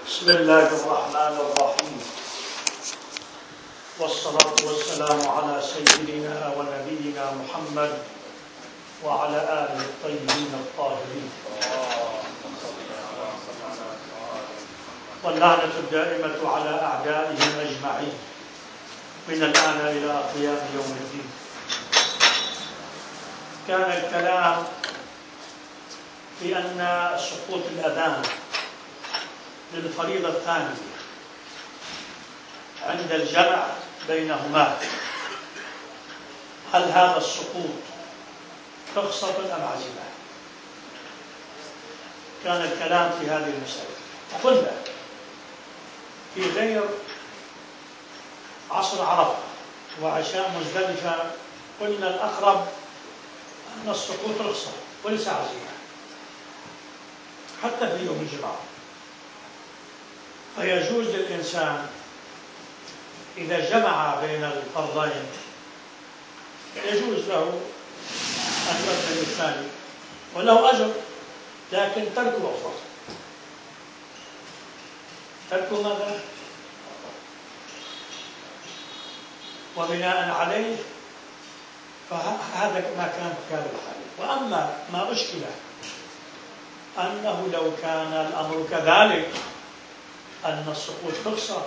بسم الله الرحمن الرحيم، والصلاة والسلام على سيدنا ونبينا محمد وعلى آله الطيبين الطاهرين، واللعنة الدائمة على أعدائهم أجمعين من الآن إلى قيام يوم الدين. كان الكلام في أن سقوط الأذان للفريضة الثانية عند الجمع بينهما، هل هذا السقوط رخصة أم عزيمة؟ كان الكلام في هذه المسألة. قلنا في غير عصر عرفة وعشاء مزدلفة قلنا الأقرب أن السقوط رخصة وليس عزيمة حتى في يوم الجمعة. فيجوز للإنسان إذا جمع بين الفرضين يجوز له أن يؤذن الثاني وله أجر، لكن تركه أفضل. تركه ماذا؟ وبناء عليه فهذا ما كان في هذا الحال. وأما ما أشكل أنه لو كان الأمر كذلك أن السقوط رخصة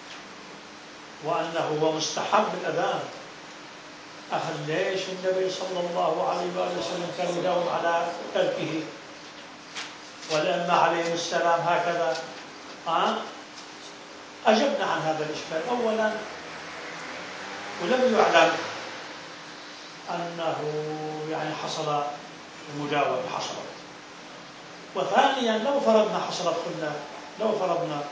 وأنه هو مستحب الأذان، أهل ليش النبي صلى الله عليه وآله وسلم كان يداوم على تركه والأئمة عليهم السلام هكذا؟ أجبنا عن هذا الإشكال. أولا ولم يعلم أنه حصل المداومة حصلت. وثانيا لو فرضنا حصلت، قلنا لو فرضنا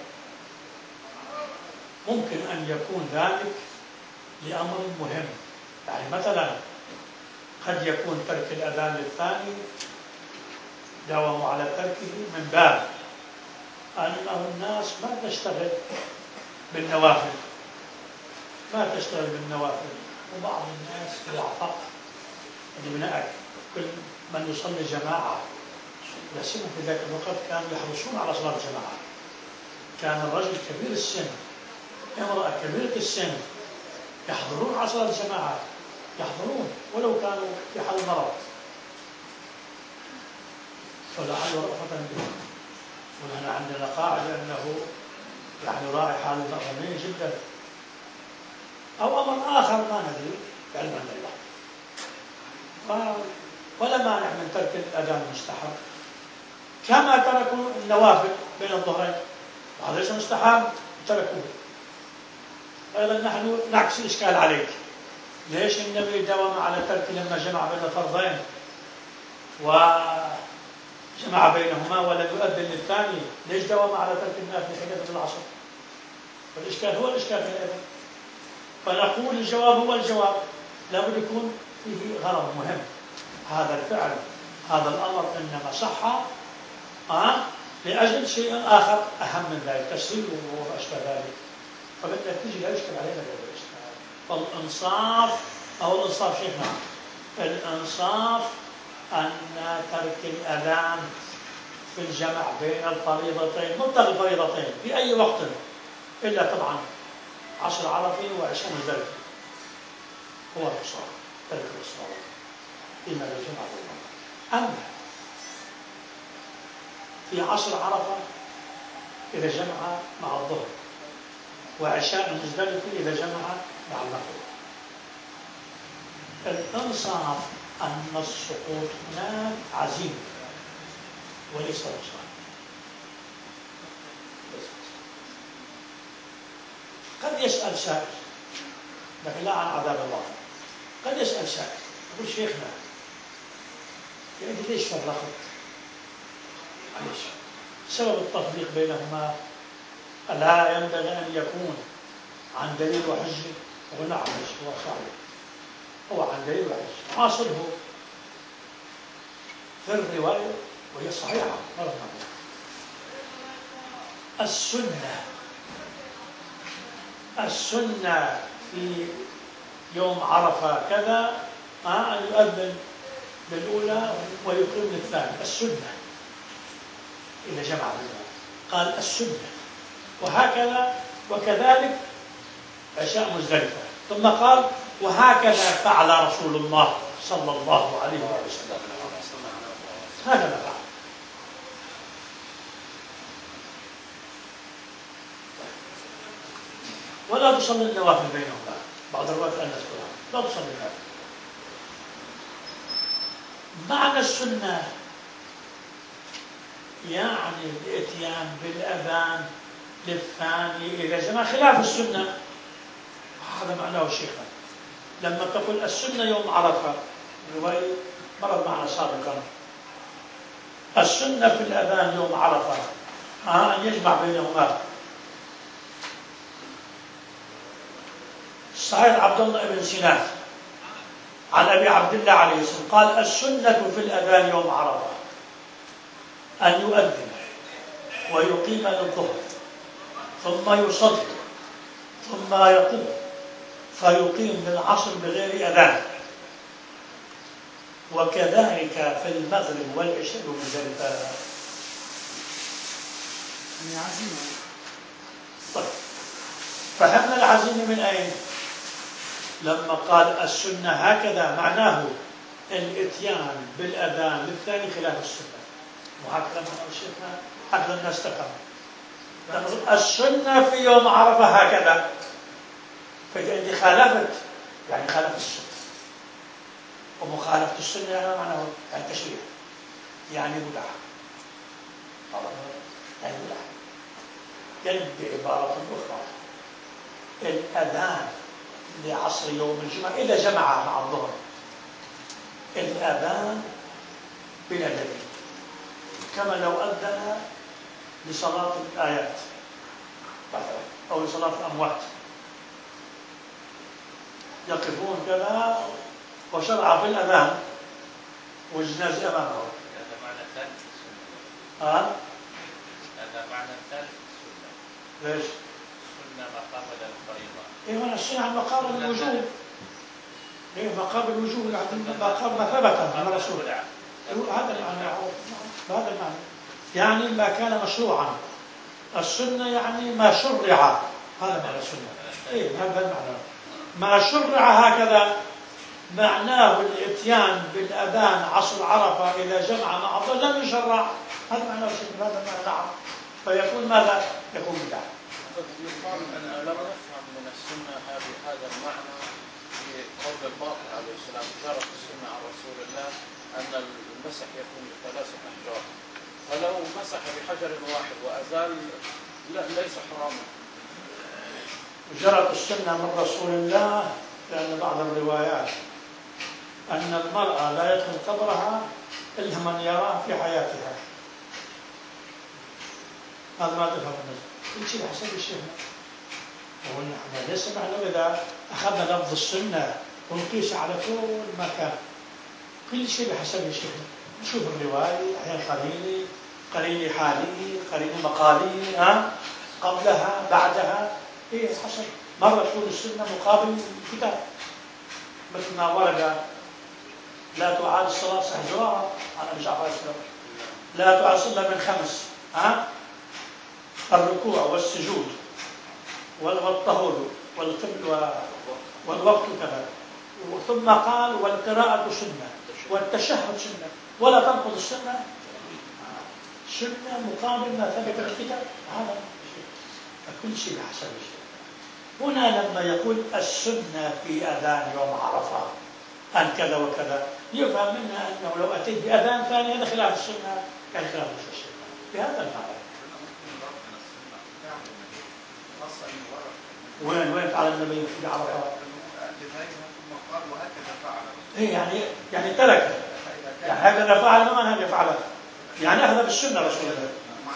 ممكن أن يكون ذلك لأمر مهم. مثلا قد يكون ترك الأذان للثاني داوموا على تركه من باب أنه الناس ما تشتغل بالنوافل، وبعض الناس في العطاء ابنائك كل من يصلي جماعة يحسبون في ذلك الوقت كانوا يحرصون على صلاة الجماعة. كان الرجل كبير السن، امرأة كبيرة السن يحضرون على صلاة الجماعة، يحضرون ولو كانوا في حال مرض، فلعل رأفة بهم. ونحن عندنا قاعدة أنه راعي حال المأمومين جدا. أو أمر آخر ما ندري علما بالله. ولا مانع من ترك الأذان المستحب كما تركوا النوافل بين الظهرين، وهذا ليس مستحب تركوه. أيضا نحن نعكس الإشكال عليك، ليش النبي داوم على ترك لما جمع بين الفرضين وجمع بينهما ولم يؤذن للثاني؟ ليش داوم على ترك النافل حين العصر؟ فالإشكال هو الإشكال أيضا. فنقول الجواب هو الجواب، لابد يكون فيه غرض مهم. هذا الفعل، هذا الأمر إنما صح لأجل شيء آخر أهم من ذلك، تسهيل وما أشبه ذلك. فبالنتيجة لا يشكل علينا هذا الإشكال. فالإنصاف أو الإنصاف شيخنا، الإنصاف أن ترك الأذان في الجمع بين الفريضتين، مطلق الفريضتين في أي وقت إلا طبعا عصر عرفي وعشاء مزدلفة، هو الإنصاف، ترك الإنصاف فيما لا جمع بينهما. أما في عصر عرفة إذا جمع مع الظهر، وعشاء المزدلفة إذا جمع مع المغرب، الإنصاف أن السقوط هناك عزيمة وليس رخصة. قد يسأل سائل، لكن لا عن عذاب الله. قد يسأل سائل يقول شيخنا ليش فرقت؟ معلش، سبب التفريق بينهما لا ينبغي أن يكون عن دليل وحجة. ونعم هو صحيح، هو عن دليل وحجة. حاصله في الرواية وهي صحيحة السنة في يوم عرفة كذا أن يؤذن للأولى ويقيم للثاني. السنة إذا جمع بينهم قال السنة وهكذا وكذلك عشاء مزدلفة. ثم قال وهكذا فعل رسول الله صلى الله عليه وسلم. هكذا فعل. ولا تصلي النوافل بينهم بعض الروايات أن تذكرها، لا تصلي النوافل. معنى السنة يعني الاتيان بالأذان للثاني إذا جمع خلاف السنة. هذا معناه شيخنا لما تقول السنة يوم عرفة، رواية مرت معنا سابقا، السنة في الأذان يوم عرفة أن يجمع بينهما. صحيح عبد الله بن سنان عن أبي عبد الله عليه السلام قال السنة في الأذان يوم عرفة أن يؤذن ويقيم للظهر ثم يصلي ثم يقوم فيقيم للعصر بغير أذان، وكذلك في المغرب والعشاء بمزدلفة. طيب فهمنا العزيمة من أين؟ لما قال السنة هكذا معناه الاتيان بالأذان للثاني خلاف السنة، وهكذا معناه شيخنا هكذا الناس تفهم. السنة في يوم عرفة هكذا، فإذا خالفت يعني خالف السنة، ومخالفة السنة يعني معناه يعني تشريع، يعني بدعة، يعني بدعة. يعني بعبارة أخرى الأذان لعصر يوم الجمعة إذا جمع مع الظهر، الأذان بلا دليل، كما لو أذن لصلاة الآيات أو لصلاة الأموات، يقفون كذا وشرع في الأذان والجنازة أمامه. هذا معنى ثالث السنة. هذا معنى ثالث السنة. ليش؟ السنة مقابل الفريضة. إيه السنة مقابل الوجوب. إيه مقابل الوجوب مقابل ما ثبت عن الرسول. هذا المعنى. هذا المعنى. يعني ما كان مشروعا. السنة يعني ما شرع. هذا معنى السنة. إيه هذا المعنى. ما شرع هكذا معناه الاتيان بالأذان عصر عرفة إذا جمع مع الظهر لم يشرع. هذا معنى السنة. هذا معنى. فيكون ماذا؟ يكون بدعة. يقال أن لم نفهم من السنة هذا المعنى في قول الباقر عليه السلام جرت السنة عن رسول الله أن المسح يكون بثلاثة أحجار، فلو مسح بحجر واحد وأزال ليس حراما. جرت السنة من رسول الله لأن بعض الروايات أن المرأة لا يدخل قبرها إلا من يراه في حياتها. هذا ما تفهم الناس. كل شيء حسب الشيخ. ونحن ليس معنى إذا أخذنا لفظ السنة ونقيس على كل مكان، كل شيء بحسب الشيخ. نشوف الرواية أحيانا قليل حالي قليل مقالي، قبلها بعدها، إيه حسب. مرة تكون السنة مقابل الكتاب مثل ما ورد لا تعاد الصلاة سهجوارا عن أبي جعفر السلام، لا تعاد الصلاة من 5 الركوع والسجود والطهور والوقت كذا، ثم قال والقراءة سنة والتشهد سنة ولا تنقض السنة. سنة مقابل ما ثبت في الكتاب. هذا كل شيء بحسب الشيء. هنا لما يقول السنة في أذان يوم عرفة أن كذا وكذا يفهم منها أنه لو أتيت بأذان ثاني هذا خلاف السنة كان خلاف السنة بهذا المعنى. وين فعل النبي في عرفة؟ إيه يعني ترك، يعني هكذا فعل ما من هذا فعله، يعني أخذ بالسنة رسول الله.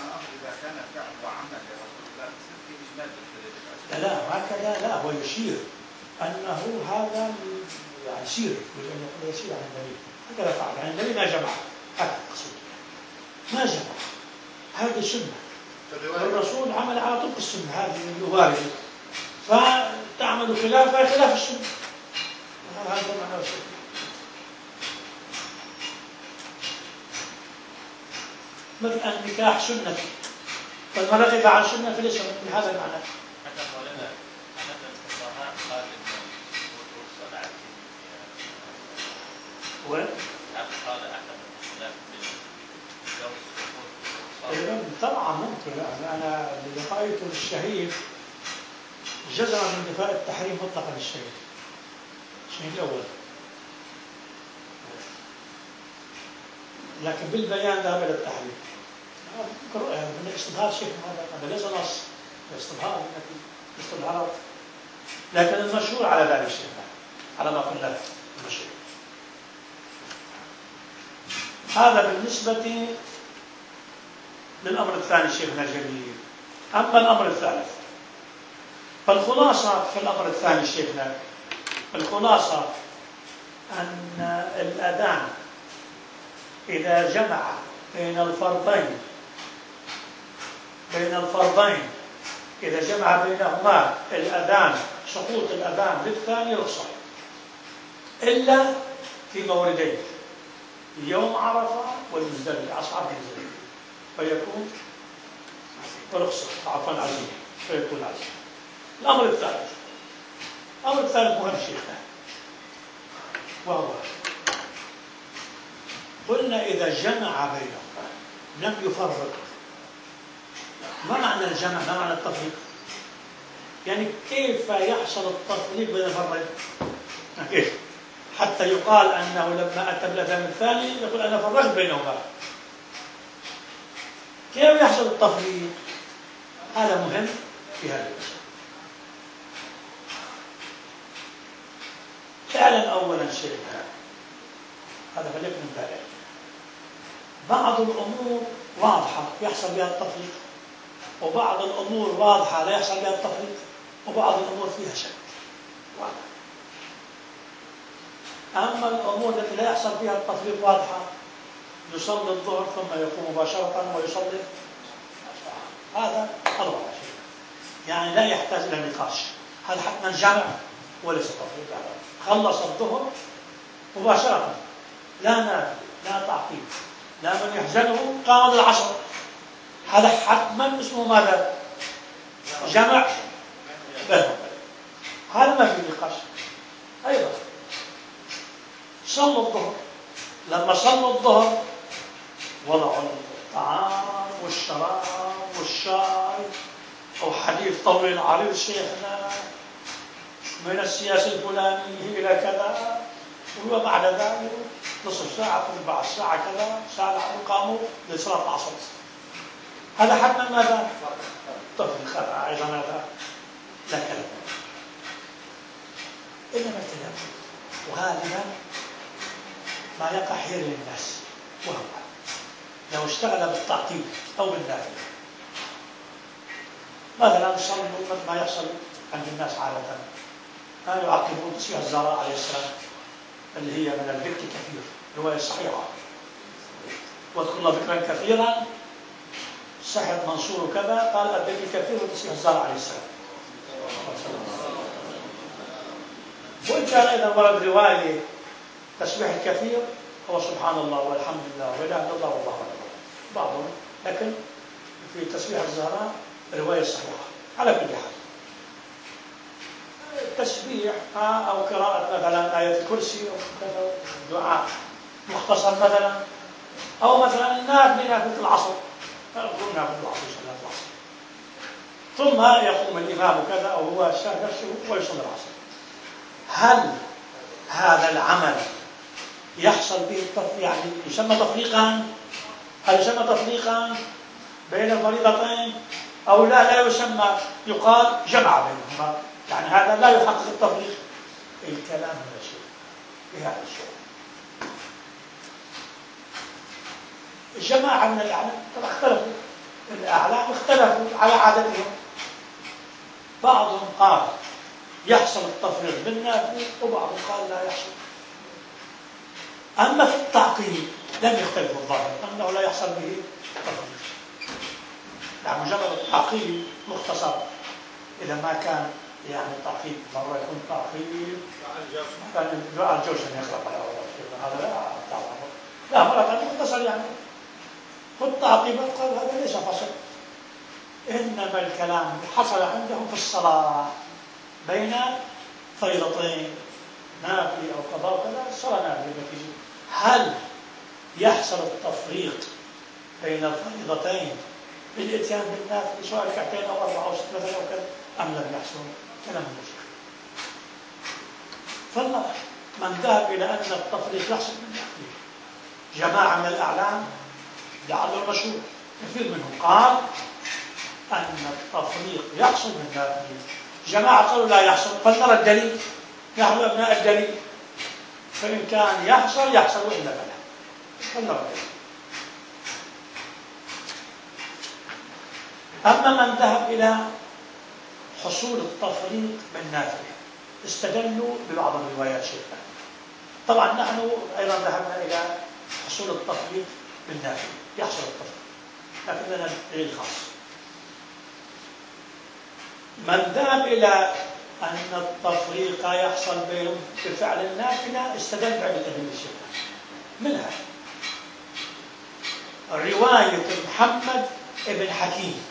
لا هكذا لا، هو يشير أنه هذا يعني يسير، لأن يقول يسير عن النبي هكذا فعل، يعني النبي ما جمع، هكذا قصود ما جمع، هذه سنة. الرسول عمل على طبق السنة هذه الواردة، فتعمل خلافها خلاف السنة. هذا معنى السنة. مثل النكاح سنة فما رغب عن سنة فليس من هذا المعنى. حتى مولانا أحد الفقهاء قال إن وضوء الصلاة وين؟ قال أحد الأسلاف بجوز وضوء طبعا ممكن. أنا اللي رأيته الشهيد جزم من دفاع التحريم مطلقا الشهيد الأول، لكن بالبيان ذهب إلى التحريم. من الاستظهار شيء هذا ليس نص الاستظهار، لكن المشهور على ذلك الشيء على ما قلنا المشهور. هذا بالنسبة للأمر الثاني شيخنا الجليل. أما الأمر الثالث فالخلاصة في الأمر الثاني شيخنا، الخلاصة أن الأذان إذا جمع بين الفرضين إذا جمع بينهما الأذان، سقوط الأذان للثاني رخصة، إلا في موردين: يوم عرفة والمزدلفة، أصحاب المزدلفة، فيكون رخصة عفوا عزيمة، فيكون عزيمة. الأمر الثالث مهم شيخنا، وهو قلنا إذا جمع بينهما لم يفرق. ما معنى الجمع؟ ما معنى التفريق؟ يعني كيف يحصل التفريق بين الفرقين؟ كيف؟ حتى يقال أنه لما أتى بالأذان الثاني يقول أنا فرقت بينهما. كيف يحصل التفريق؟ هذا مهم في هذا المسألة. فعلا أولا شيء هذا فليكن بالغ. بعض الأمور واضحة يحصل بها التفريق، وبعض الأمور واضحة لا يحصل بها التفريق، وبعض الأمور فيها شك واضح. أما الأمور التي لا يحصل فيها التفريق واضحة، يصلي الظهر ثم يقوم مباشرة ويصلي، هذا أضرب شيء، يعني لا يحتاج إلى نقاش، هذا حتما جمع وليس تفريق. خلص الظهر مباشرة، لا نافل لا تعقيب لا من يحزنه، قام العصر، هذا حتما اسمه ماذا؟ جمع بينهم، هذا ما في نقاش. أيضا صلوا الظهر، لما صلوا الظهر وضعوا الطعام والشراب والشاي، أو حديث طويل عريض شيخنا من السياسة الفلانية إلى كذا، وبعد ذلك نصف ساعة ربع ساعة كذا ساعة قاموا لصلاة العصر. هذا حتما ماذا؟ تفريق. هذا أيضا هذا لا كلام، إنما الكلام وغالبا ما يقع حير للناس، وهو لو اشتغل بالتعطيل أو بالنافل. مثلا صلوا ما يحصل عند الناس عادة، كانوا يعقبون تسبيح الزهراء عليه السلام اللي هي من الذكر كثير، رواية صحيحة، واذكر الله ذكرا كثيرا، سحر منصور كذا، قال الذكر كثير وتسبيح الزهراء عليه السلام. وإن كان أيضا ورد رواية تسبيح الكثير هو سبحان الله والحمد لله ولا إله إلا الله والله أكبر بعضهم، لكن في تسبيح الزهراء رواية صحيحة. على كل حال التسبيح أو قراءة مثلا آية الكرسي أو كذا دعاء مختصر مثلا، أو مثلا نافلة العصر، قلنا نافلة العصر صلاة العصر، ثم يقوم الإمام كذا أو هو الشاهد نفسه ويصلي العصر. هل هذا العمل يحصل به يعني يسمى تفريقا؟ هل يسمى تفريقا بين الفريضتين أو لا يسمى؟ يقال جمع بينهما، يعني هذا لا يحقق التفريق. الكلام هذا شيء في هذا الشيء. الجماعة من الأعلام اختلفوا، الأعلام اختلفوا على عادتهم. بعضهم قال يحصل التفريق بالنافل، وبعضهم قال لا يحصل. أما في التعقيد لم يختلفوا الظاهر أنه لا يحصل به تفريق، يعني مجرد التعقيد مختصر. إذا ما كان يعني التعقيد مرة يكون تعقيد كان دعاء الجوشن يخلق هذا لا مرة كان مختصر، يعني في التعقيد قال هذا ليس فصل، إنما الكلام حصل عندهم في الصلاة بين فريضتين، نافلة أو قضاء وكذا، الصلاة نافلة نتيجة. هل يحصل التفريق بين الفريضتين بالإتيان بالنافلة سواء ركعتين أو 4 أو 6 مثلا أو كذا، أم لم يحصل؟ كلام مشكل. فمن ذهب إلى أن التفريق يحصل بالنافلة، جماعة من الأعلام لعله المشهور كثير منهم قال أن التفريق يحصل بالنافلة، جماعة قالوا لا يحصل، فلنرى الدليل، نحن أبناء الدليل، فإن كان يحصل وإلا فلا، فلنرى الدليل. أما من ذهب إلى حصول التفريق بالنافلة استدلوا ببعض الروايات شيئا. طبعا نحن أيضا ذهبنا إلى حصول التفريق بالنافلة، يحصل التفريق، لكن لنا دليل خاص. من ذهب إلى أن التفريق يحصل بفعل النافلة استدل بعدة أدلة شيئا، منها رواية محمد ابن حكيم،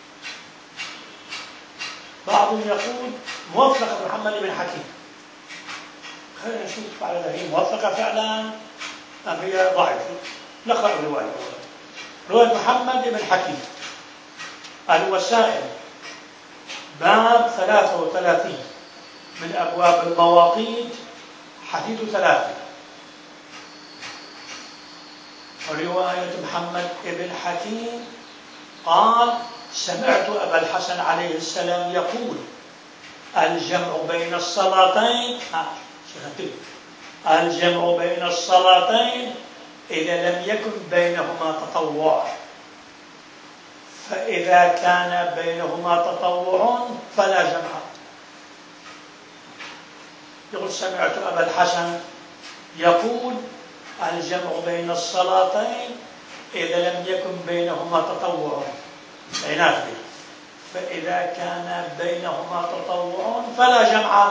بعضهم يقول موثقة محمد بن حكيم، خلينا نشوف على هي موثقة فعلا أم هي ضعيفة. نقرأ الرواية. رواية محمد بن حكيم الوسائل باب 33 من أبواب المواقيت حديث 3. رواية محمد بن حكيم قال سمعت أبا الحسن عليه السلام يقول الجمع بين الصلاتين الجمع بين الصلاتين إذا لم يكن بينهما تطوع، فإذا كان بينهما تطوع فلا جمع. يقول سمعت أبا الحسن يقول الجمع بين الصلاتين إذا لم يكن بينهما تطوع أي نافلة، فإذا كان بينهما تطوع فلا جمع.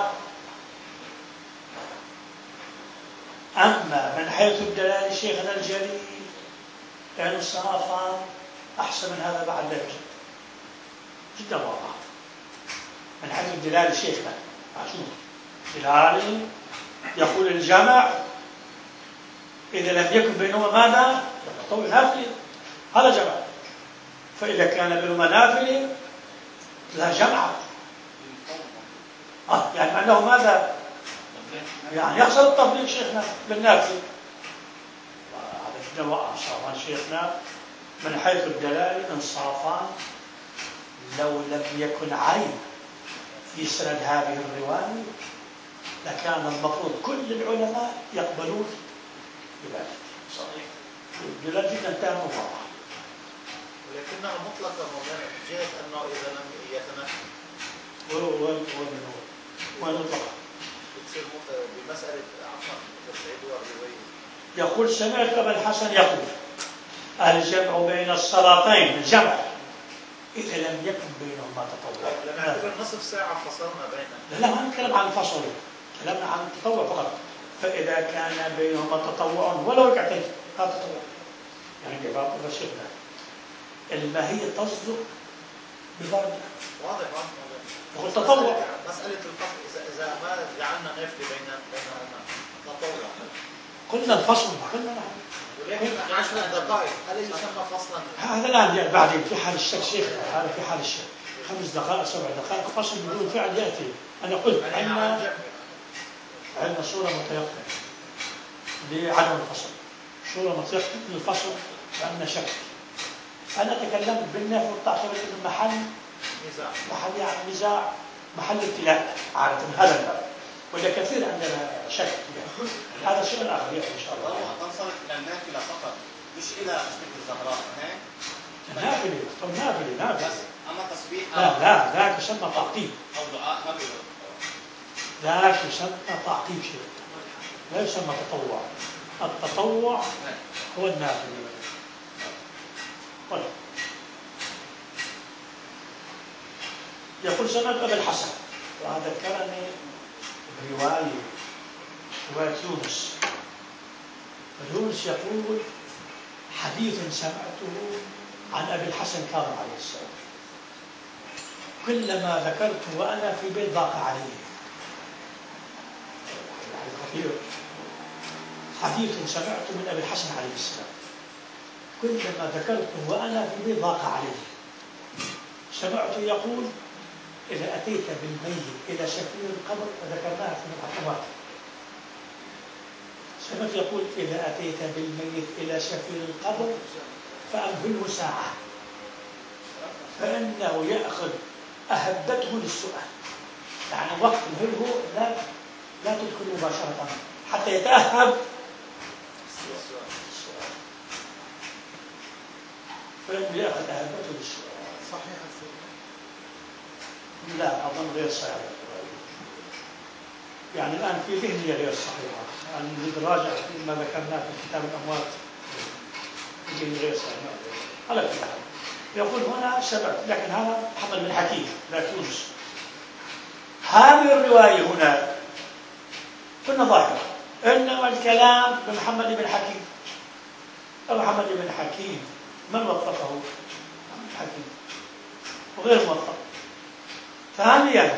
أما من حيث الدلالة شيخنا الجليل إنصافا أحسن من هذا بعد لا يوجد، جدا واضح. من حيث الدلالة شيخنا عشان دلالة يقول الجمع إذا لم يكن بينهما ماذا؟ تطوع نافلة، هذا جمع. فإذا كان بينهما نافلة لا جمع. يعني أنه ماذا؟ يعني يحصل التفريق شيخنا بالنافلة. هذا جدا واضح شيخنا من حيث الدلالة إنصافا. لو لم يكن عين في سند هذه الرواية لكان المفروض كل العلماء يقبلون بذلك. صحيح. دلالة جدا تامة وواضحة. ولكنها مطلقة مولانا جهة أنه إذا لم يتنفذ ونطلق بتصير بمسألة عفوا تسعيدها الرواية. يقول سمعت أبا الحسن يقول الجمع بين الصلاتين الجمع إذا لم يكن بينهما تطوع. لما نعتبر نصف ساعة فصلنا بينهم. لا ما نتكلم عن الفصل، كلامنا عن التطوع فقط. فإذا كان بينهما تطوع ولو ركعتين هذا تطوع. يعني كيف أقول شيخنا الماهية تصدق بفرق. واضح. يقول تطوع. مسألة الفصل إذا ما جعلنا نافلة بينهما تطوع. قلنا الفصل قلنا نعم. ولكن 10 دقائق هل يسمى فصلا؟ هذا الآن يعني بعدين في حال الشك شيخ، هذا في حال الشك 5 دقائق 7 دقائق فصل بدون فعل يأتي. أنا قلت عندنا صورة متيقنة لعدم الفصل، صورة متيقنة للفصل لأن شك. أنا تكلمت بالنفي والتعصيب من محل يعني نزاع، محل ابتلاء عادة هذا الباب، ولا كثير عندنا شك يعني. هذا شيء آخر إن شاء الله. تنصرف إلى النافلة فقط مش إلى تسبيح الزهراء هيك؟ نافلة طب نافلة بس أما تسبيح لا ذاك يسمى تعقيب أو دعاء ما بيقول. ذاك يسمى تعقيب شيء، لا يسمى تطوع. التطوع هو النافلة. طيب يقول سمعت أبا الحسن، وهذا ذكرني برواية يونس يقول حديث سمعته عن أبي الحسن كاظم عليه السلام كلما ذكرت وأنا في بيت ضاق علي. خطير. حديث سمعت من أبي الحسن عليه السلام: كلما ذكرت وأنا في بيت ضاق علي. سمعت يقول: إذا أتيت بالميت إلى شفير القبر، وذكرناها في المحكمات. سمعت يقول: إذا أتيت بالميت إلى شفير القبر فأمهله ساعة، فإنه يأخذ أهبته للسؤال. يعني وقت مهله لا تدخل مباشرة حتى يتأهب السؤال، فإنه يأخذ أهبته للسؤال. صحيح السؤال؟ لا، أظن غير صحيح. يعني الآن في ذهنية غير صحيحة، يعني نراجع ما ذكرناه في كتاب الأموات، يمكن غير صحيح. على كل حال يقول هنا سبب، لكن هذا محمد بن حكيم لا تونس. هذه الرواية هنا كنا ظاهرة، إنما الكلام بمحمد بن حكيم. محمد بن حكيم من وظفه؟ محمد بن حكيم وغير موظف. ثانيا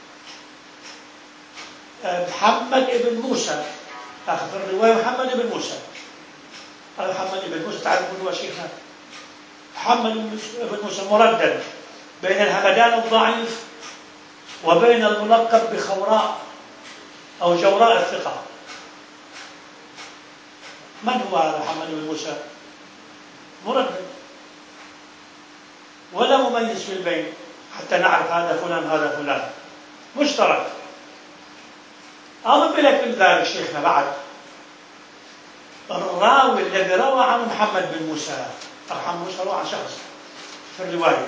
محمد بن موسى، آخر الرواية محمد بن موسى. محمد بن موسى تعرفون هو شيخنا محمد بن موسى مردد بين الهمدان الضعيف وبين الملقب بخوراء أو جوراء الثقة. من هو هذا محمد بن موسى؟ مردد ولا مميز في البين حتى نعرف هذا فلان هذا فلان، مشترك. أضف إلى كل ذلك شيخنا بعد الراوي الذي روى عن محمد بن موسى، محمد موسى روى عن شخص في الرواية،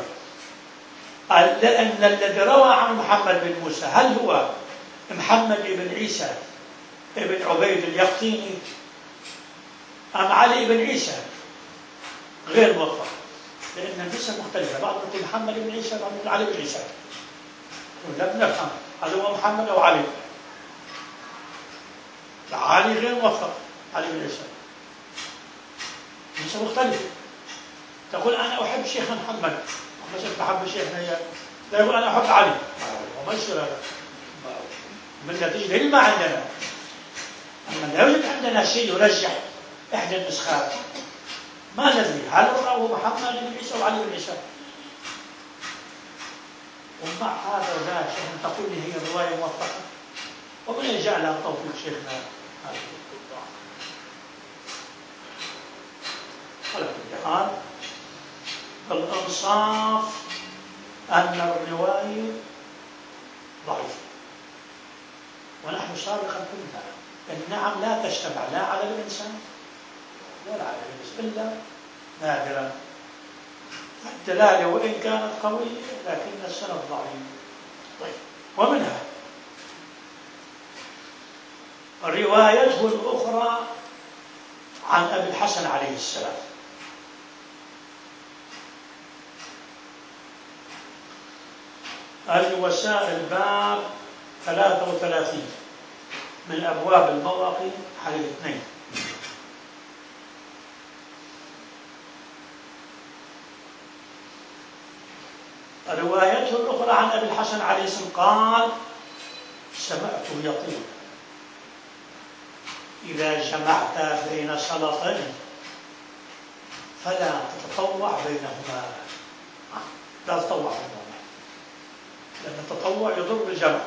أن الذي روى عن محمد بن موسى هل هو محمد بن عيسى بن عبيد اليقطيني أم علي بن عيسى؟ غير موفق، لأن النسب مختلفة، بعض يقول محمد بن عيسى بعض يقول علي بن عيسى. لا نفهم هل هو محمد أو علي. علي غير موفق، علي بن عيسى النسب مختلفة. تقول أنا أحب شيخنا محمد، مثل أحب شيخنا، لا يقول أنا أحب علي، وما يصير هذا من نتيجة العلم ما عندنا. أما لا يوجد عندنا شيء يرجح إحدى النسخات، ما ندري هل هو محمد بن عيسى أو علي بن عيسى. ومع هذا لا شيخ تقول لي هي رواية موفقة، ومن يجعل لها توفيق شيخنا هذا القطاع. على كل حال الإنصاف أن الرواية ضعيفة، ونحن سابقا قلنا النعم لا تجتمع لا على الإنسان ولا على الإنس إلا نادرا. الدلالة وإن كانت قوية لكن السند ضعيف. طيب، ومنها روايته الأخرى عن أبي الحسن عليه السلام. الوسائل باب 33 من أبواب المواقي حديث 2. روايته الأخرى عن أبي الحسن عليه السلام قال: سمعته يقول: إذا جمعت بين سلطين فلا تتطوع بينهما. لا تتطوع بينهما، لأن التطوع يضر بالجمع.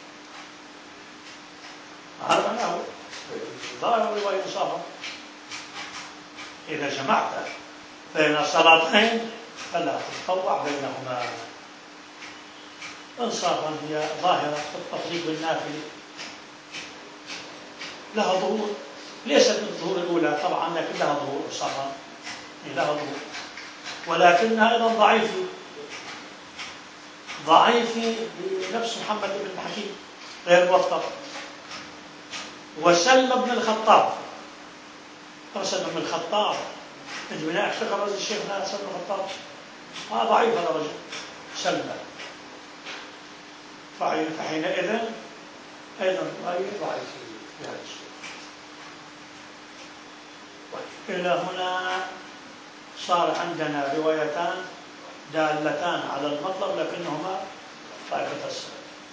هذا معناه ظاهر الرواية صحيحة. إذا جمعت بين صلاتين فلا تتطوع بينهما. إنصافا هي ظاهرة في التفضيل بالنافل، لها ظهور، ليست من الظهور الأولى طبعا، لكن لها ظهور إنصافا، لها ظهور، ولكنها أيضا ضعيفة بنفس محمد بن حكيم غير موفق. وسلم بن الخطاب، سلم بن الخطاب من بناء افتكر رجل الشيخنا سلم بن الخطاب، ضعيف هذا الرجل سلم، فحينئذ أيضا ضعيف في هذا الشيء. إلى هنا صار عندنا روايتان دالتان على المطلب لكنهما طائفة السلف.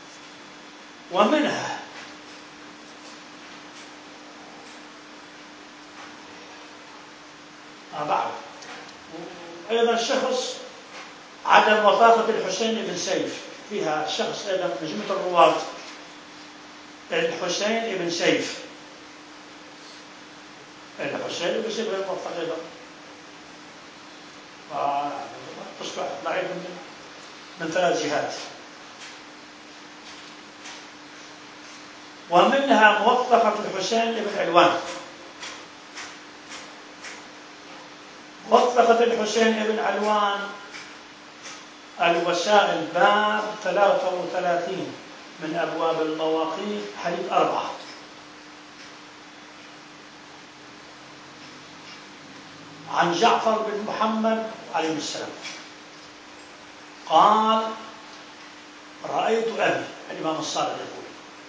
ومنها بعد أيضا شخص عدم وفاقة الحسين بن سيف، فيها شخص أيضا من جملة الرواة الحسين بن سيف. الحسين بن سيف غير موفق أيضا، تصبح ضعيف من 3 جهات. ومنها موفقة الحسين بن علوان. موفقة الحسين بن علوان الوسائل باب 33 من أبواب المواقيت حديث 4. عن جعفر بن محمد عليه السلام قال: رأيت أبي، الإمام الصادق يقول: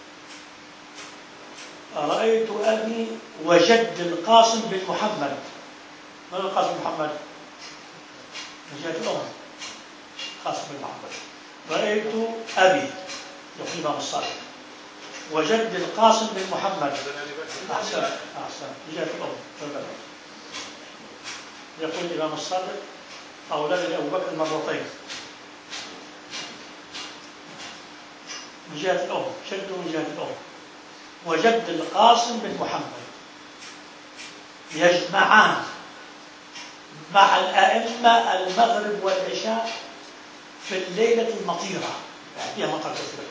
رأيت أبي وجد القاسم بن محمد. من القاسم بن محمد؟ من جهة الأم، قاسم بن محمد. رأيت أبي، يقول الإمام الصادق، وجد القاسم بن محمد. أحسن من جهة الأم. يقول الإمام الصادق: أولاد أبو بكر مرتين من جهة الأم، شدوا من جهة الأم. وجد القاسم بن محمد يجمعان مع الأئمة المغرب والعشاء في الليلة المطيرة، يعني فيها مطر كثير،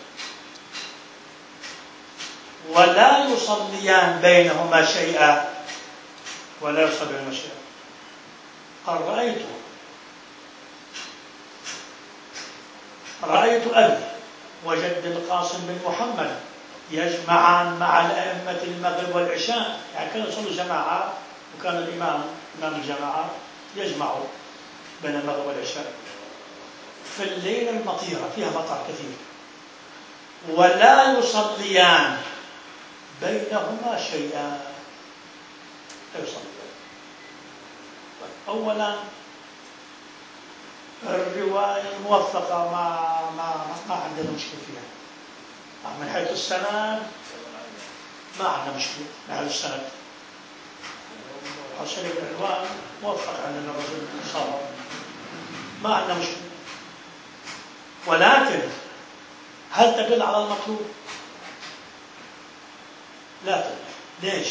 ولا يصليان بينهما شيئا، ولا يصلي بينهما شيئا. قال: رأيت أبي وجد القاسم بن محمد يجمعان مع الأئمة المغرب والعشاء، يعني كانوا يصلوا جماعة، وكان الإمام إمام الجماعة يجمع بين المغرب والعشاء في الليلة المطيرة، فيها مطر كثير، ولا يصليان بينهما شيئا، لا يصليان. أولا الرواية الموثقة ما عندنا مشكلة فيها. من حيث السند ما عندنا مشكلة، من حيث السند حسين بن علوان موثق عندنا الرجل صابر، ما عندنا مشكلة. ولكن هل تدل على المطلوب؟ لا تدل. ليش؟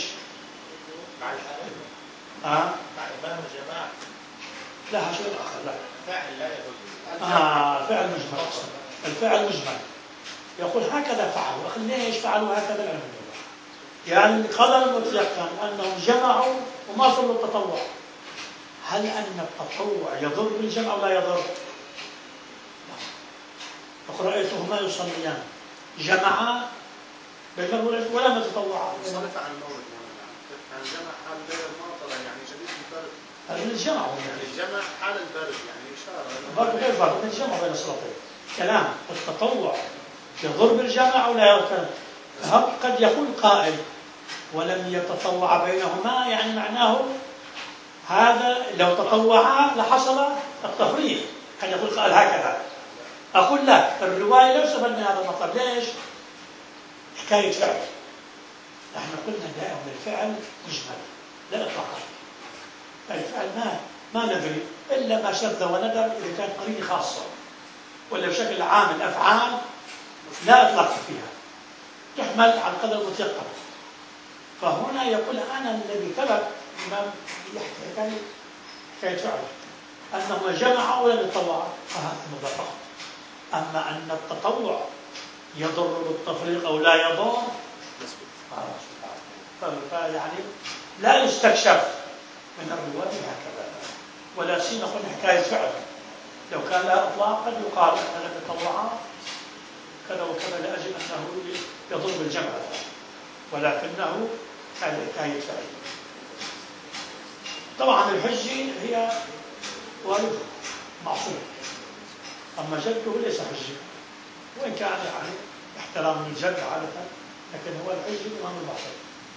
مع إمام الجماعة لا شيء آخر. لا فعل لا يدل. فعل مجمل. الفعل مجمل يقول هكذا فعلوا. أخي ليش فعلوا هكذا؟ العلم يعني قدر متيقن أنهم جمعوا وما صلوا التطوع. هل أن التطوع يضر بالجمع ولا يضر؟ يقول رأيتهما يصليان جمعا بالمغرب ولم يتطوعا. صرف عن المورد عن جمع حال غير المعطلة، يعني شديد البرد. الجمع يعني الجمع حال البرد، يعني إشارة برضه غير فرق بين الجمع وبين الصلاتين. كلام التطوع يضر بالجمع ولا يضر؟ قد يقول قائل ولم يتطوع بينهما، يعني معناه هذا لو تطوعا لحصل التفريق. قد يقول قائل هكذا. أقول لا، الرواية لا يستفاد من هذا المطلب. ليش؟ حكاية فعل. نحن قلنا دائما الفعل مجمل لا إطلاقا. الفعل ما ندري إلا ما شذ وندر إذا كانت قرينة خاصة، ولا بشكل عام الأفعال لا إطلاق فيها، تحمل على قدر المتيقن. فهنا يقول أنا الذي ثبت الإمام يحكي حكاية فعل أنهما جمعوا ولم يتطوعا، فهذا مضر. أما أن التطوع يضر بالتفريق أو لا يضر فيعني لا يستكشف من الرواية هكذا، ولا سيما نقول حكاية فعل. لو كان لا إطلاق قد يقال أن لم يتطوعا كذا وكذا لأجل أنه يضر بالجمع، ولكنه حكاية فعل. طبعا الحجي هي والده معصوم، أما جده ليس حجي، وإن كان يعني احترام الجد عادة، لكن هو الحجي الإمام المعصوم.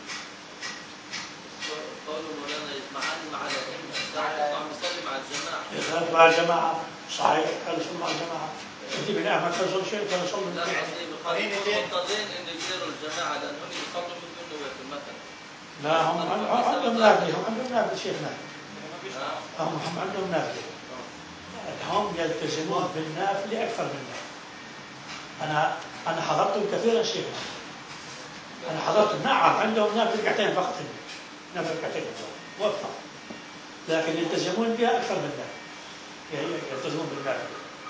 قالوا مولانا يجمعان مع الأئمة، يطلع يصلي مع الجماعة. يذهب مع الجماعة صحيح، قال شو مع الجماعة؟ انت من اهل تصل شيء فنصلي لا فيه. قصدي مضطرين ان يديروا الجماعه لانهم يصلوا بدون نويه المثل. لا هم عندهم نافله، هم عندهم نافله شيخنا. هم عندهم نافله. هم يلتزمون بالنافله اكثر منا. انا حضرتهم كثيرا شيخنا. انا حضرت نعم عندهم نافله ركعتين فقط، نافله ركعتين موفق، لكن يلتزمون بها اكثر منا. يعني يلتزمون بالنافله.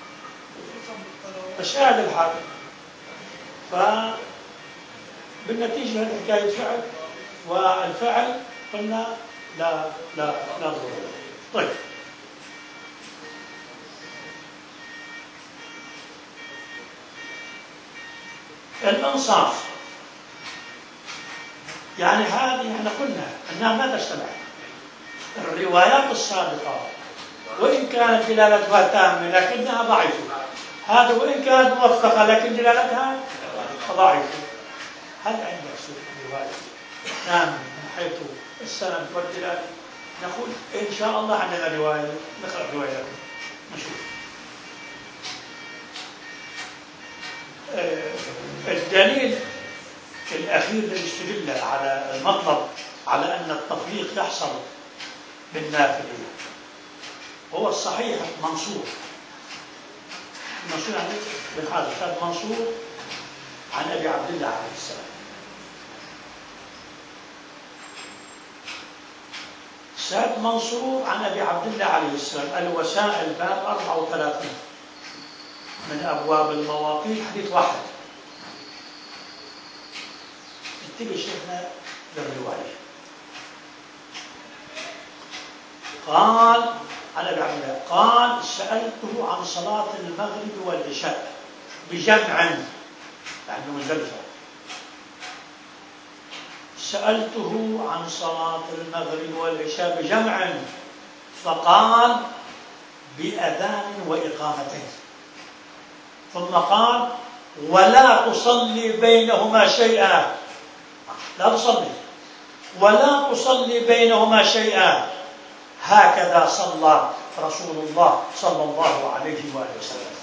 فشاهد الحال. فبالنتيجه هذه حكايه فعل، والفعل قلنا لا ضرورة. طيب الانصاف، يعني هذه احنا قلنا انها ما تجتمع. الروايات السابقه وان كانت دلالتها تامه لكنها ضعيفه، هذا وان كانت موفقه لكن دلالتها ضعيفه. هل عندنا روايه تامه من حيث السند والدلاله؟ نقول ان شاء الله عندنا روايه، نقرا روايات نشوف. الدليل الأخير الذي استدل على المطلب على أن التطبيق يحصل بالنافلة هو الصحيح منصور عن ابن حازم، كان منصور عن أبي عبد الله عليه السلام. سيد منصور عن أبي عبد الله عليه السلام. الوسائل باب 34 من أبواب المواقيت حديث واحد. انتبه شيخنا للرواية. قال عن أبي عبد الله قال سألته عن صلاة المغرب والعشاء بجمع، يعني مزدلفة. سألته عن صلاة المغرب والعشاء بجمع فقال بأذان وإقامتين، ثم قال ولا تصلي بينهما شيئا، لا تصلي ولا تصلي بينهما شيئا، هكذا صلى رسول الله صلى الله عليه وآله وسلم.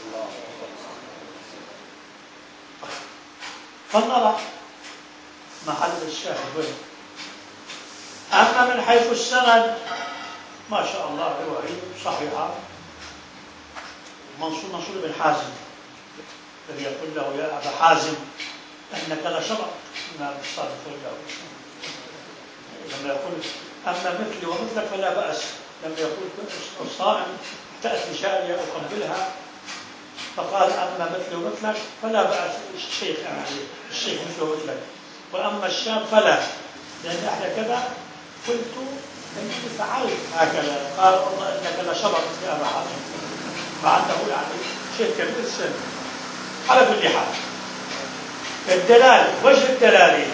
فنرى محل الشاهد وين. أما من حيث السند ما شاء الله رواية صحيحة. منصور بن حازم الذي يقول له يا أبا حازم أنك لشرع ما بالصادق له، لما يقول أما مثلي ومثلك فلا بأس، لما يقول الصائم تأتي شارية أقبلها فقال أما مثلي ومثلك فلا بأس، الشيخ يعني الشيخ مثله ومثلك، وأما الشاب فلا، لأن احنا كذا قلت أني فعلت هكذا. قال والله إنك لشرع يا أبا حازم، فعنده يعني شيء كبير السن. على كل حال الدلالة، وجه الدلالة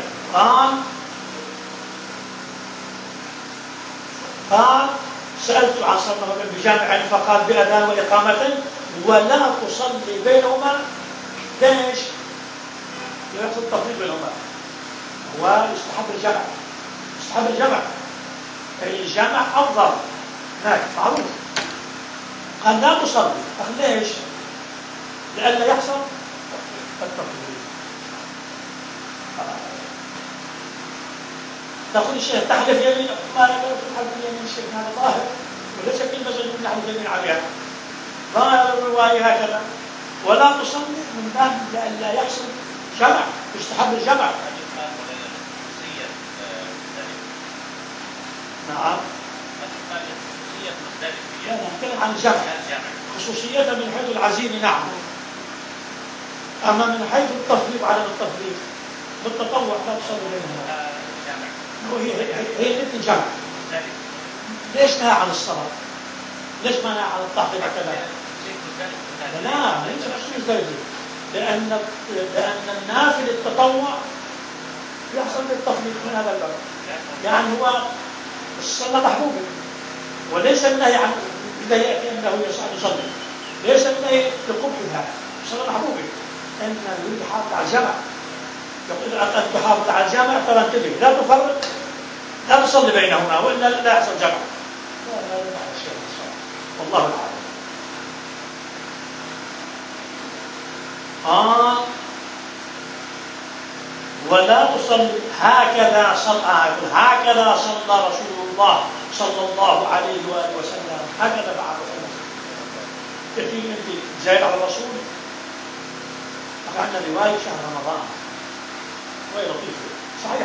قال سألت عن صلاة المغرب بجامع فقال بأذان وإقامة ولا تصلي بينهما. ليش؟ يحصل التفريق بينهما ويستحب الجمع. يستحب الجمع، الجمع أفضل هناك معروف. قال لا تصلي. ليش؟ لأن يحصل التفريق. تقول الشيخ تحلف يمين، ما تحلف يمين الشيخ هذا ظاهر وليس كلمة من تحلف يمين عليها. ظاهر الرواية هكذا ولا تصلي من باب لئلا يحصل جمع، يستحب الجمع. نعم. لا نتكلم عن الجمع خصوصية من حيث العزيمة. نعم. أما من حيث التفريق على التفريق بالتطوع لا تصلي بينهما. هي مثل جمع. ليش نهى عن الصلاة؟ ليش ما نهى عن التحضير كذا؟ لا ليس مقصود ذلك، لأن النافل التطوع يحصل بالتفريق من هذا الباب. يعني هو الصلاة محبوبة وليس النهي عن إذا يأتي أنه يصلي، ليس النهي لقبلها، الصلاة محبوبة، إنه يريد يحافظ على الجمع. يقول أن تحافظ على الجامع فانتبه لا تفرق، لا تصلي بينهما وإلا لا يحصل جمع. والله أعلم. قال ولا تصلي هكذا صلى رسول الله صلى الله عليه وآله وسلم، هكذا فعل رسول الله. كثير أنت زايد على الرسول. عندنا رواية شهر رمضان وهي لطيفة صحيح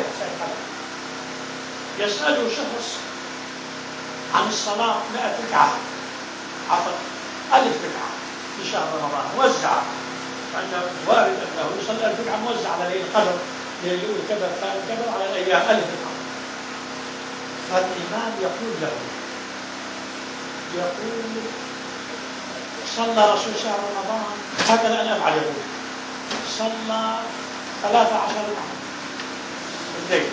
يسأله شخص عن الصلاة 100 ركعة، عفوا 1000 ركعة في شهر رمضان موزعة. عندنا وارد أنه يصلي 1000 ركعة موزعة على ليلة القدر، يقول كذا كذا على الأيام 1000 ركعة. فالإمام يقول له صلى رسول شهر رمضان هكذا أنا أفعل، يقول صلى 13 ركعة الليل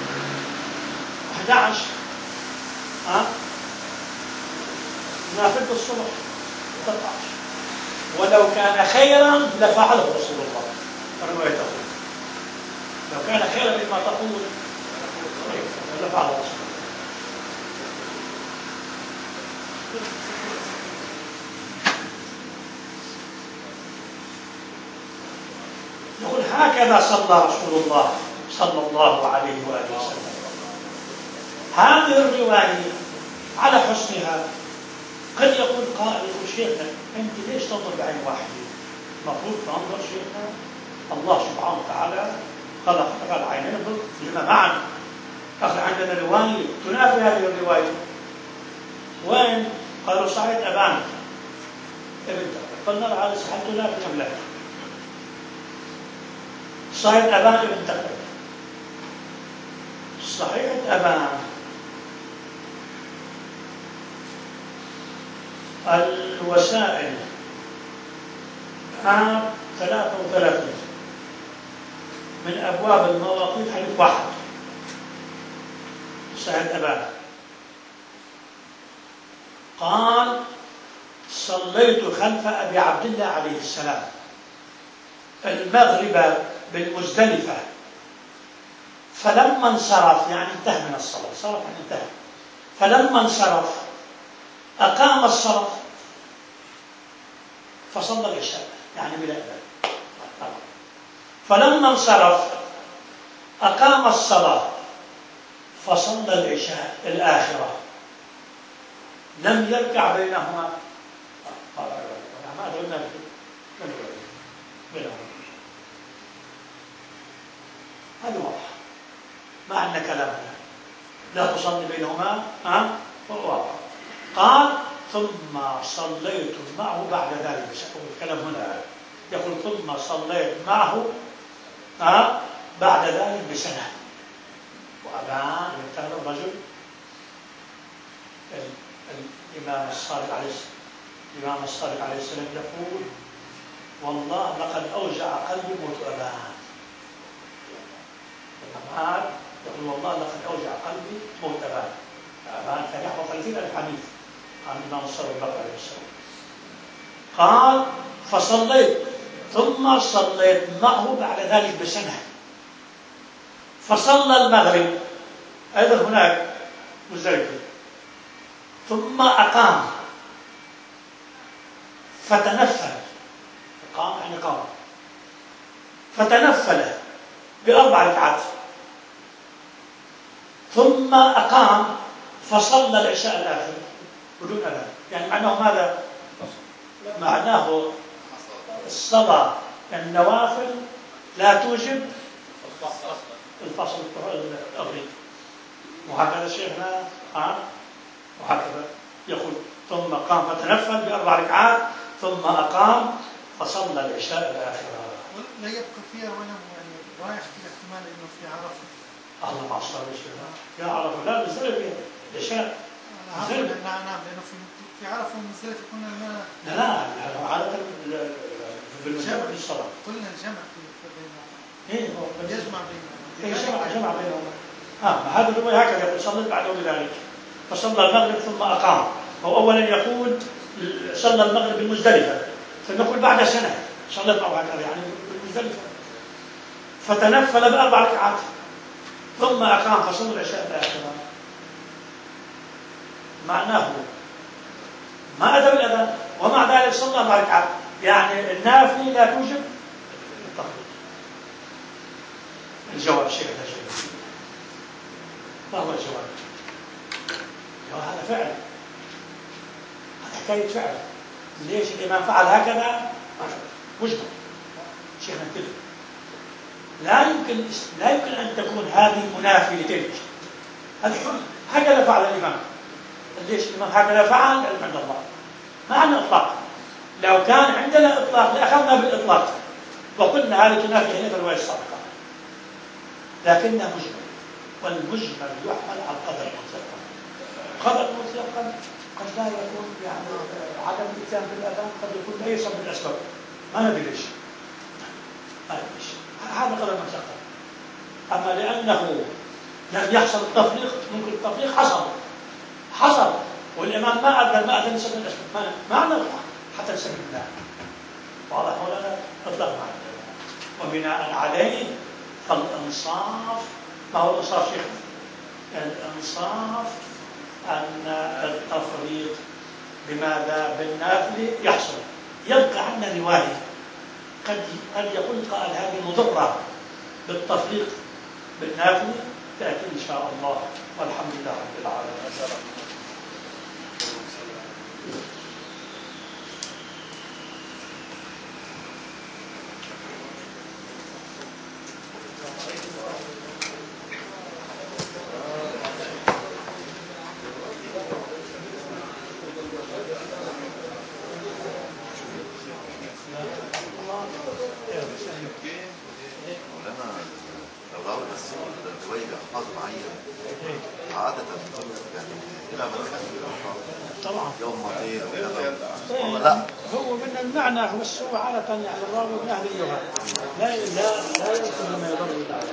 11 نافلة الصبح 13، ولو كان خيرا لفعله رسول الله. رواية تقول لو كان خيرا مما تقول لفعله رسول الله. يقول هكذا صلى رسول الله صلى الله عليه وآله وسلم. هذه الرواية على حسنها قد يقول قائل يقول شيخنا أنت ليش تنظر بعين واحدة؟ المفروض تنظر شيخنا الله سبحانه وتعالى خلق العينين بهما معا. أخذ عندنا رواية تنافي هذه الرواية. وين؟ قالوا صحيح أبان ابن قلنا على صحيح تنافي أم لا؟ صحيح أبان ابن تقريب. صحيح أبان الوسائل باب 33 من أبواب المواقيت حديث 1. صحيح أبان قال صليت خلف أبي عبد الله عليه السلام المغرب بالمزدلفة، فلما انصرف يعني انتهى من الصلاة، صرف يعني انتهى، فلما انصرف أقام الصلاة فصلى العشاء يعني بلا أذان. فلما انصرف أقام الصلاة فصلى العشاء الآخرة لم يركع بينهما. ما أدرنا بينهما. هذا واضح، ما عندنا كلام هنا. لا تصلي بينهما واضح. قال ثم صليت معه بعد ذلك. الكلام هنا يقول ثم صليت معه بعد ذلك بسنة. وأبان هذا الرجل الإمام الصادق عليه السلام يقول والله لقد أوجع قلبي موت أبان. يقول والله لقد أوجع قلبي موت أبان. أبان كان يحفظ 30,000 حديث عن الإمام الصادق عليه السلام. قال فصليت ثم صليت معه بعد ذلك بسنة، فصلى المغرب أيضا هناك مزدلفة، ثم أقام فتنفل. قام يعني قام فتنفل ب4 ركعات، ثم أقام فصلى العشاء الآخر بدون أذان. يعني معناه ماذا؟ معناه الصلاة النوافل لا توجب الفصل الأغريق. وهكذا شيخنا وهكذا يقول ثم قام فتنفل ب4 ركعات ثم أقام فصلى العشاء الآخرة. لا يبقى فيها ولا يعني رايح في الاحتمال انه في عرفه. الله ما صار يا عرفه لا مزدلفة العشاء. نعم لانه في عرفه ومزدلفه كنا لا عادة بالجمع بالصلاة. قلنا الجمع بينهم. ايه يجمع بينهم. جمع بينهم. هذا الرواية هكذا يقول صليت بعده بذلك فصلى المغرب ثم أقام. هو أولا يقول صلى المغرب بالمزدلفة، ثم يقول بعد سنة صليت معه هكذا يعني بالمزدلفة، فتنفل ب4 ركعات ثم أقام فصلى العشاء الآخرة. معناه ما أدى بالأذان ومع ذلك صلى 4 ركعات. يعني النافلة لا توجب التفريق. الجواب شيخ تجريبي. ما هو الجواب؟ هذا فعل، هذا حكاية فعل. ليش الإمام فعل هكذا؟ مجمل. شيخنا كذب. لا يمكن أن تكون هذه منافية لتلك. هكذا فعل الإمام. ليش الإمام هكذا فعل؟ العلم عند الله. ما عندنا إطلاق. لو كان عندنا إطلاق لأخذنا بالإطلاق وقلنا هذه تنافي هنا في الرواية السابقة. لكنه مجمل، والمجمل يحمل على القدر مطلقا. قدر مطلقا قد لا يكون يعني عدم الإتيان بالأذان، قد يكون لا يصب بالأسباب. ما ندري ليش. هذا قدر مطلقا. أما لأنه لم يحصل التفريق، ممكن التفريق حصل والإمام ما أذن لسبب الأسباب. ما عندنا حتى لسبب الله. واضح ولا أطلق معنا. وبناء عليه فالإنصاف، ما هو الإنصاف شيخ؟ الإنصاف أن التفريق بماذا؟ بالنافل يحصل. يبقى عندنا رواية قد يقول قائل هذه مضرة بالتفريق بالنافل، تأتي إن شاء الله، والحمد لله رب العالمين. هو من المعنى، هو السوء عادة يعني الراوي من أهل اللغة لا يمكن لما يضر